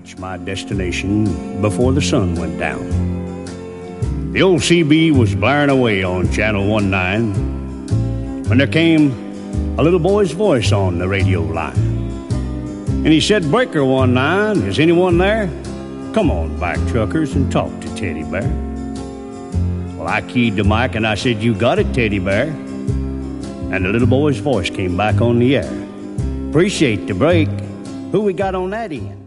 reached my destination before the sun went down. The old CB was blaring away on Channel 19 when there came a little boy's voice on the radio line. And he said, "Breaker 19, is anyone there? Come on back, truckers, and talk to Teddy Bear." Well, I keyed the mic and I said, "You got it, Teddy Bear." And the little boy's voice came back on the air. "Appreciate the break. Who we got on that end?"